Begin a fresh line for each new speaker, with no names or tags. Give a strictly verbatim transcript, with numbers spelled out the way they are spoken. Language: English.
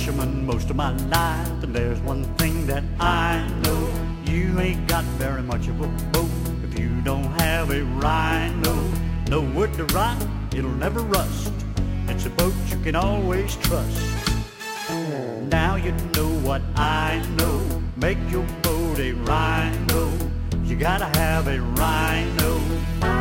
fisherman most of my life, and there's one thing that I know: you ain't got very much of a boat if you don't have a rhino. Know wood to rot, it'll never rust. It's a boat you can always trust. Now you know what I know. Make your boat a rhino. You gotta have a rhino.